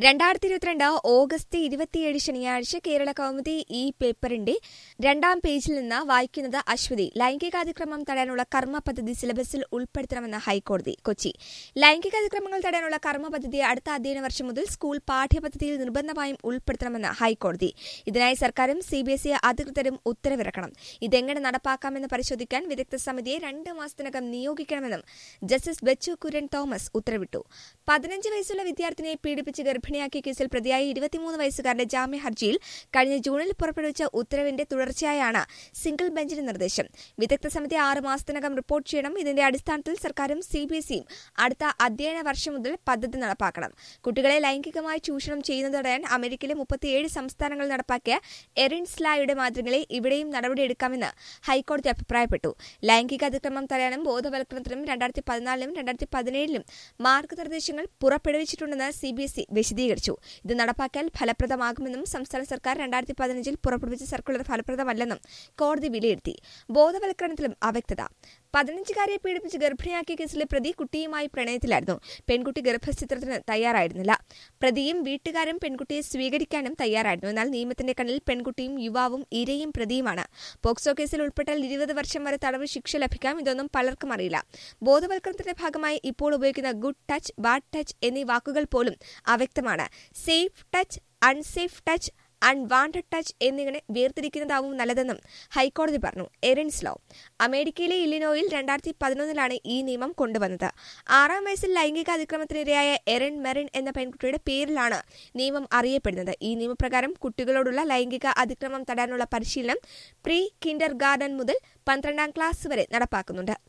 2022 August 27 ശനിയാഴ്ച കേരള കൗമുദി ഈ പേപ്പറിന്റെ 2ാം പേജിൽ നിന്ന് വായിക്കുന്നത് അശ്വതി. ലൈംഗികാതിക്രമം തടയാനുള്ള കർമ്മ പദ്ധതി സിലബസിൽ ഉൾപ്പെടുത്തണമെന്ന് ഹൈക്കോടതി. കൊച്ചി. ലൈംഗികാതിക്രമങ്ങൾ തടയാനുള്ള കർമ്മ പദ്ധതി അടുത്ത അധ്യയന വർഷം മുതൽ സ്കൂൾ പാഠ്യപദ്ധതിയിൽ നിർബന്ധമായും ഉൾപ്പെടുത്തണമെന്ന് ഹൈക്കോടതി. ഇതിനായി സർക്കാരും CBSE അധികൃതരും ഉത്തരവിറക്കണം. ഇതെങ്ങനെ നടപ്പാക്കാമെന്ന് പരിശോധിക്കാൻ വിദഗ്ധ സമിതിയെ 2 മാസത്തിനകം നിയോഗിക്കണമെന്നും ജസ്റ്റിസ് ബെച്ചു കുര്യൻ തോമസ് ഉത്തരവിട്ടു. 15 വയസ്സുള്ള വിദ്യാർത്ഥിനിയെ പീഡിപ്പിച്ച് ഗർഭിണിയാക്കിയ കേസിൽ പ്രതിയായ 23 വയസ്സുകാരന്റെ ജാമ്യ ഹർജിയിൽ കഴിഞ്ഞ ജൂണിൽ പുറപ്പെടുവിച്ച ഉത്തരവിന്റെ തുടർച്ചയായാണ് സിംഗിൾ ബെഞ്ചിന്റെ നിർദ്ദേശം. വിദഗ്ധ സമിതി 6 മാസത്തിനകം റിപ്പോർട്ട് ചെയ്യണം. ഇതിന്റെ അടിസ്ഥാനത്തിൽ സർക്കാരും CBSEയും അടുത്ത അധ്യയന വർഷം മുതൽ പദ്ധതി നടപ്പാക്കണം. കുട്ടികളെ ലൈംഗികമായി ചൂഷണം ചെയ്യുന്നത് തടയാൻ അമേരിക്കയിലെ 37 സംസ്ഥാനങ്ങൾ നടപ്പാക്കിയ എറിൻസ് ലായുടെ മാതൃകകളെ ഇവിടെയും നടപടിയെടുക്കാമെന്ന് ഹൈക്കോടതി അഭിപ്രായപ്പെട്ടു. ലൈംഗിക അതിക്രമം തടയാനും ബോധവൽക്കരണത്തിനും 2014ലും 2017ലും മാർഗനിർദ്ദേശങ്ങൾ പുറപ്പെടുവിച്ചിട്ടുണ്ടെന്ന് CBSE വിശദീകരിച്ചു. ഇത് നടപ്പാക്കിയാൽ ഫലപ്രദമാകുമെന്നും സംസ്ഥാന സർക്കാർ 2015ൽ പുറപ്പെടുവിച്ച സർക്കുലർ ഫലപ്രദമല്ലെന്നും കോടതി വിലയിരുത്തി. ബോധവൽക്കരണത്തിലും അവ്യക്തത. 15-കാരിയെ പീഡിപ്പിച്ച് ഗർഭിണിയാക്കിയ കേസിലെ പ്രതി കുട്ടിയുമായി പ്രണയത്തിലായിരുന്നു. പെൺകുട്ടി ഗർഭചിത്രത്തിന് തയ്യാറായിരുന്നില്ല. പ്രതിയും വീട്ടുകാരും പെൺകുട്ടിയെ സ്വീകരിക്കാനും തയ്യാറായിരുന്നു. എന്നാൽ നിയമത്തിന്റെ കണ്ണിൽ പെൺകുട്ടിയും യുവാവും ഇരയും പ്രതിയുമാണ്. പോക്സോ കേസിൽ ഉൾപ്പെട്ടാൽ 20 വർഷം വരെ തടവ് ശിക്ഷ ലഭിക്കാം. ഇതൊന്നും പലർക്കും അറിയില്ല. ബോധവൽക്കരണത്തിന്റെ ഭാഗമായി ഇപ്പോൾ ഉപയോഗിക്കുന്ന ഗുഡ് ടച്ച്, ബാഡ് ടച്ച് എന്നീ വാക്കുകൾ പോലും അവ്യക്തമാണ്. Safe touch, unsafe touch, unwanted touch എന്നിങ്ങനെ വേർതിരിക്കുന്നതാവും നല്ലതെന്നും ഹൈക്കോടതി പറഞ്ഞു. Erin's law. അമേരിക്കയിലെ ഇല്ലിനോയിൽ 2011ലാണ് ഈ നിയമം കൊണ്ടുവന്നത്. 6ാം വയസ്സിൽ ലൈംഗികാതിക്രമത്തിനിരയായ എറിൻ മെറിൻ എന്ന പെൺകുട്ടിയുടെ പേരിലാണ് നിയമം അറിയപ്പെടുന്നത്. ഈ നിയമപ്രകാരം കുട്ടികളോടുള്ള ലൈംഗിക അതിക്രമം തടയാനുള്ള പരിശീലനം പ്രീ കിൻഡർ ഗാർഡൻ മുതൽ 12ാം ക്ലാസ് വരെ നടപ്പാക്കുന്നുണ്ട്.